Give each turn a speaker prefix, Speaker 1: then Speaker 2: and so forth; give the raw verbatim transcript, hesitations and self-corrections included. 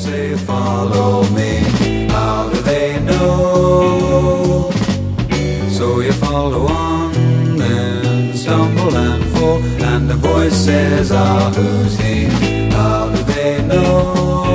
Speaker 1: say follow me. How do they know? So you follow on and stumble and fall, and the voice says, ah, who's he? How do they know?